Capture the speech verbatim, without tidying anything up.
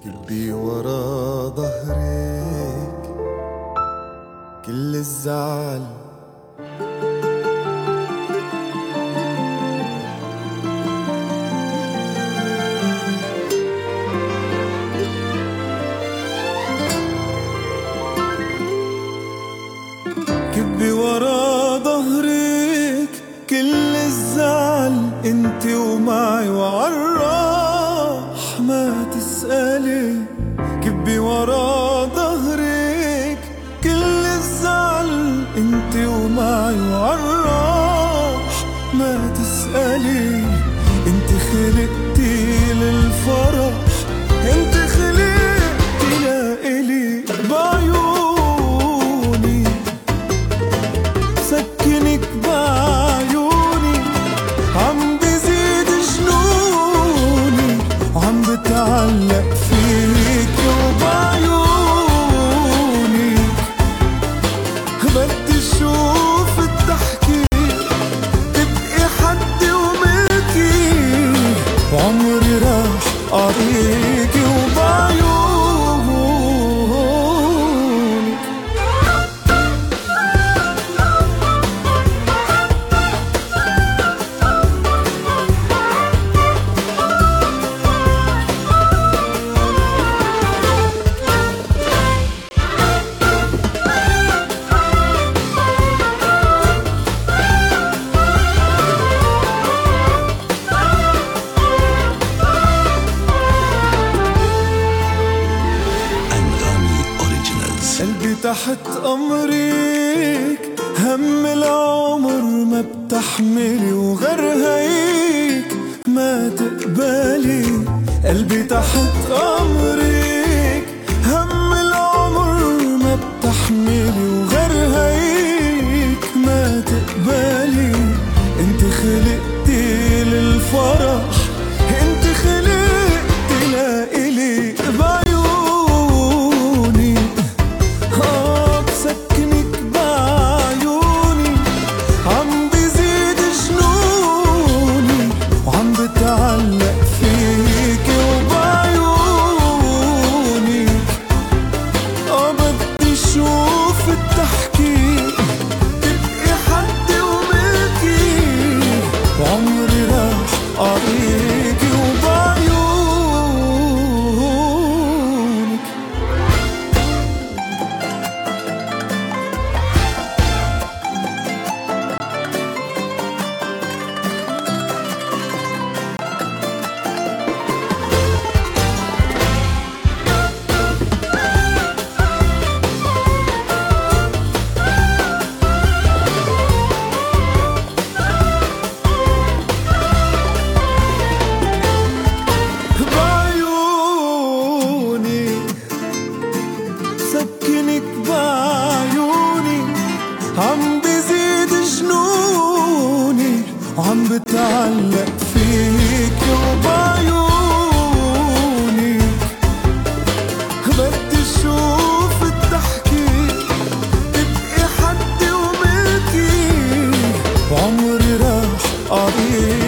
كبي ورا ظهرك كل الزعل، كبي ورا ظهرك كل الزعل، انت ومعي وعالراح ما تسألي. كبي ورا ظهرك كل الزعل، انت ومعي وعالراح ما تسألي. انت خلقتي للفرح، انت خلقتي لإلي بعيوني، سكنك بعيوني، عم بزيد جنوني وعم بتعلق فيك وبعيوني. بدي شوف التحكي تبقي حدي وملكي، وعمري راح أعطيكي وبعيوني. قلبي تحت أمرك، هم العمر ما بتحملي وغير هيك ما تقبلي. قلبي تحت أمرك، هم العمر ما بتحملي وغير هيك ما تقبلي. انت خلقتي للفرح، انت خلقتي لإلي بعيوني، اه بسكنك بعيوني، عم بزيد جنوني وعم بتعلق فيك وبعيوني. اه بدي شوف التحكي تبقي حدي وملكي، وعمري راح أعطيكي وبعيونك. سكنك بعيوني، عم بزيد جنوني وعم بتعلق فيك وبعيوني. بدي شوف التحكي تبقي حدي وملكي، وعمري راح أعطيك